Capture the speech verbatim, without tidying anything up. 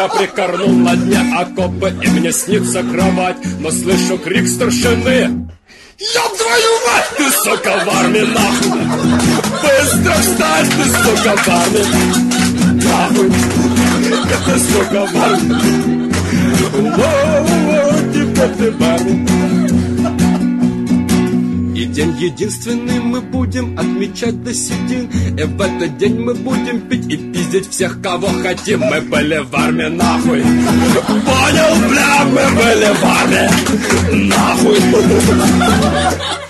Я прикорнул на дне окопы, и мне снится кровать, но слышу крик старшины: ёб твою мать, ты, сука, в армии, нахуй! Быстро встань, ты, сука, в армии! Нахуй! Ты, сука, в армии! Воу-воу, теперь ты в армии! И день единственный мы будем отмечать до седин, и в этот день мы будем пить и пиздить всех, кого хотим. Мы были в армии, нахуй! Понял, бля, мы были в армии! Нахуй!